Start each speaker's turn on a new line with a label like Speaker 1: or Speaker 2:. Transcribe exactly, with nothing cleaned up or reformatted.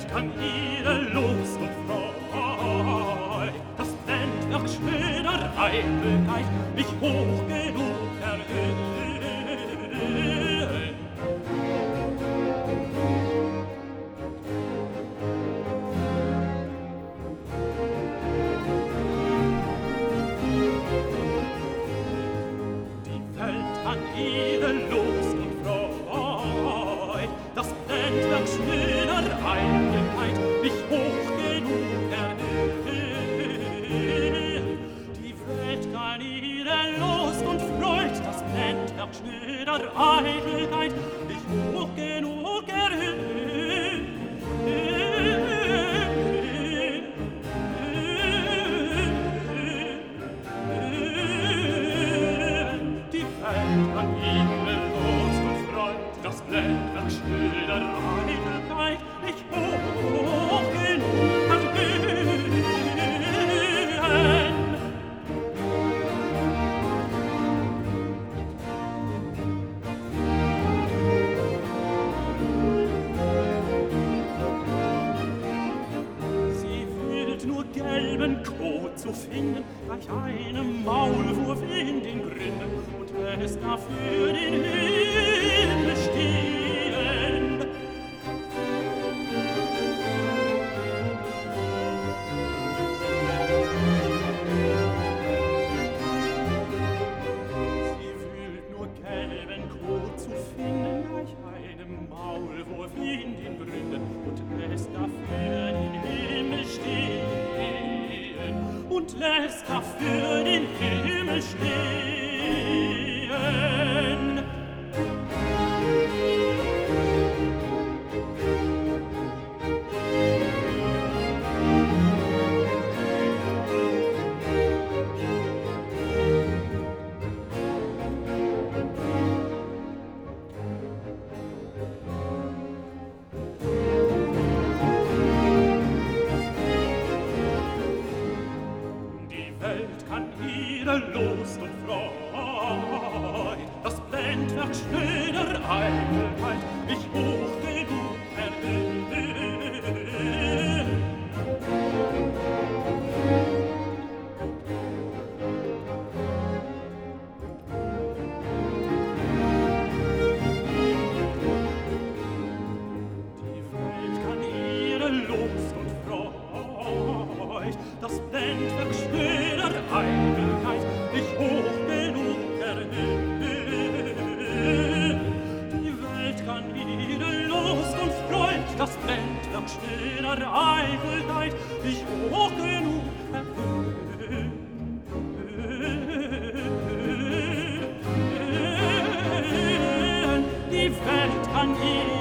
Speaker 1: kann ihre Lust und Freude, das Blendwerk schöner Eitelkeit, nicht hoch genug erhöhen. Die Welt kann ihre Lust und Freude, das Blendwerk schöner Eitelkeit, nicht hoch genug erhöhen. Die Welt kann ihre Lust und Freud, das Blendwerk schnöder Eitelkeit, nicht hoch genug erhöhen. Die Welt kann ihre Lust und Freud, das Blendwerk schnöder Eitelkeit, nicht hoch genug erhöhen. Sie fühlt nur gelben Kot zu finden, gleich einem Maulwurf in den Gründen, und lässt dafür den Himmel stehen. Sie fühlt nur gelben Kot zu finden, gleich einem Maulwurf in den Gründen, und lässt dafür den Himmel stehen, und lässt dafür den Himmel stehen. Die Welt kann ihre Lust und Freud, das Blendwerk schnöder Eitelkeit, nicht hoch genug erhöhen. Die Welt kann ihre Lust und Freud, das Blendwerk schnöder Eitelkeit, nicht hoch genug erhöhen. Die Welt kann ihre Lust und Freud, das Blendwerk schnöder Eitelkeit, nicht hoch genug erhöhen. Die Welt kann ihre